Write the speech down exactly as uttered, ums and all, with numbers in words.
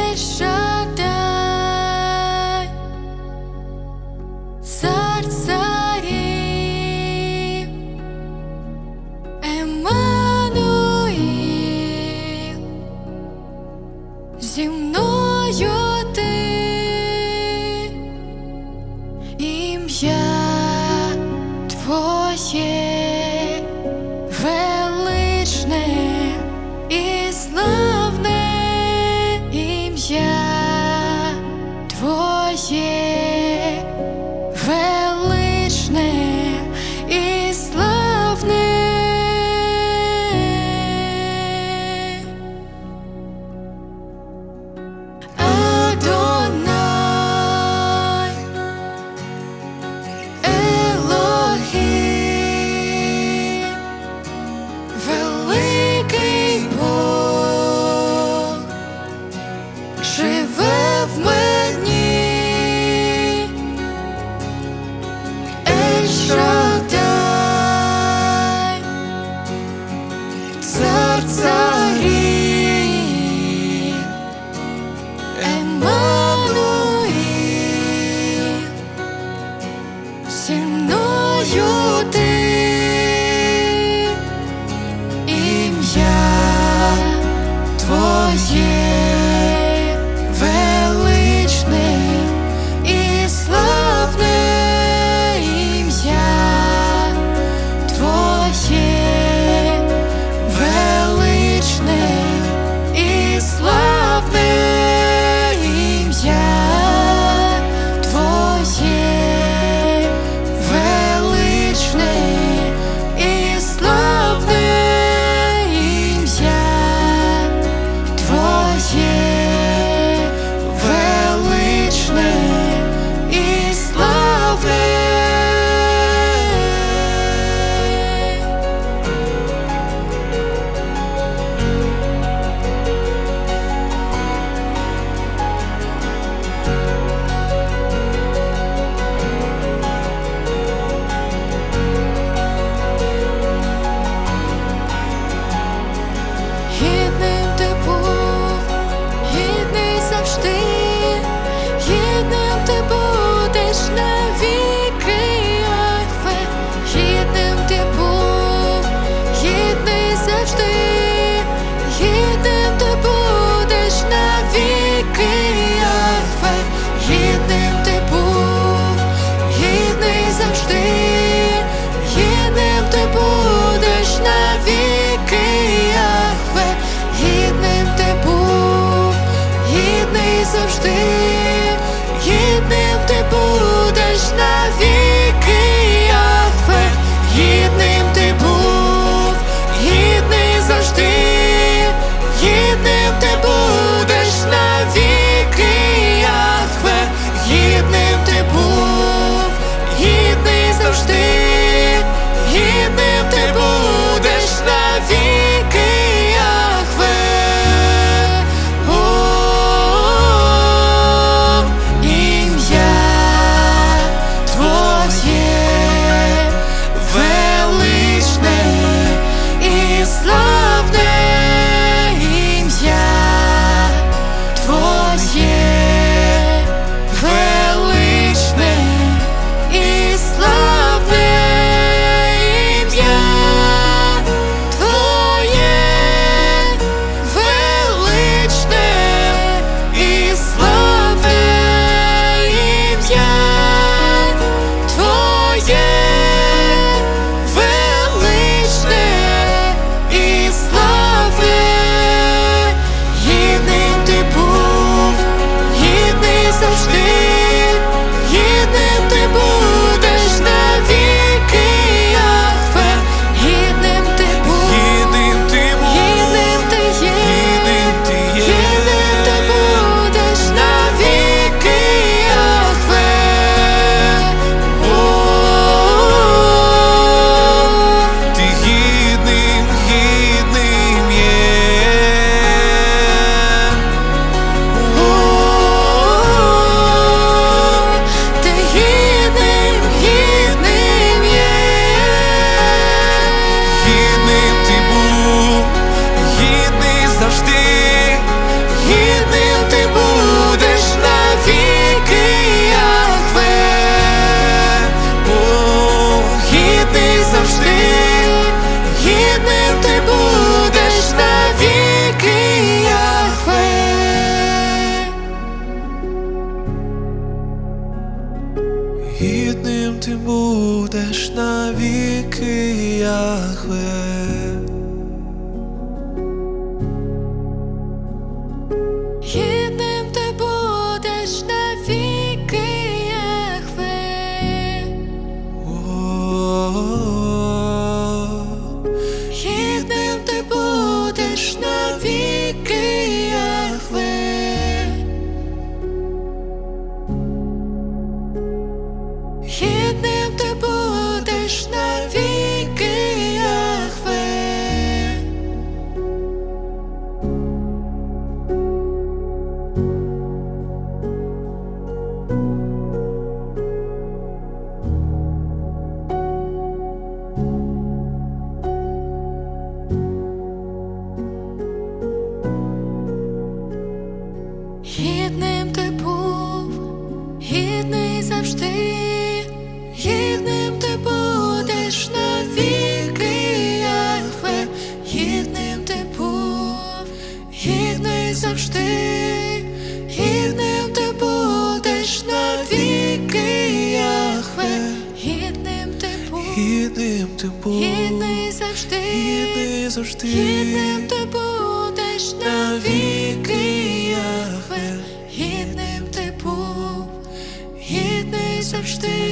Ель-Шаддай, цар царів, Еммануїл, зі мною ти, ім'я Твоє величне і славне, ім'я Твоє величне і славне. Адонай, Елохім, великий Бог, живе в мені. Ель-Шаддай, цар царів, Еммануїл, зі мною ти, ім'я Твоє величне і славне, ім'я Твоє величне і славне, ім'я Твоє величне і славне, ім'я Твоє величне і славне. Гідним ти був, гідний завжди, гідним ти будеш навіки, Яхве. Гідним ти був, гідний завжди, гідним ти будеш навіки, Яхве. Гідним ти був, гідний завжди, гідним ти будеш навіки, Яхве. Гідним ти був, гідний завжди, гідним ти будеш навіки, Яхве. Гідним ти був, гідний завжди, гідним ти будеш навіки, Яхве. Гідним ти був, гідний завжди, гідним ти будеш навіки, Яхве. О, ім'я Твоє величне і славне, ім'я Твоє величне і славне, ім'я Твоє величне і славне, ім'я Твоє величне і славне. Гідним ти був, гідний завжди, гідним ти будеш навіки, Яхве. Гідним ти був, Гідним ти був, гідним ти є, гідним ти є. гідним ти будеш навіки, Яхве. О, ти гідним, гідним є. О, ти будеш навіки, Яхве. Гідним ти будеш навіки, Яхве. Гідним ти будеш навіки, Яхве. Гідним ти будеш навіки, Яхве. Гідним ти був, гідний завжди, гідним ти будеш навіки, Яхве. Гідним ти був, гідний завжди, гідним ти будеш навіки, Яхве. Гідним ти був, Гідним ти був, гідний завжди, гідний завжди, гідним ти будеш навіки, Яхве. Гідним ти був, гідний завжди,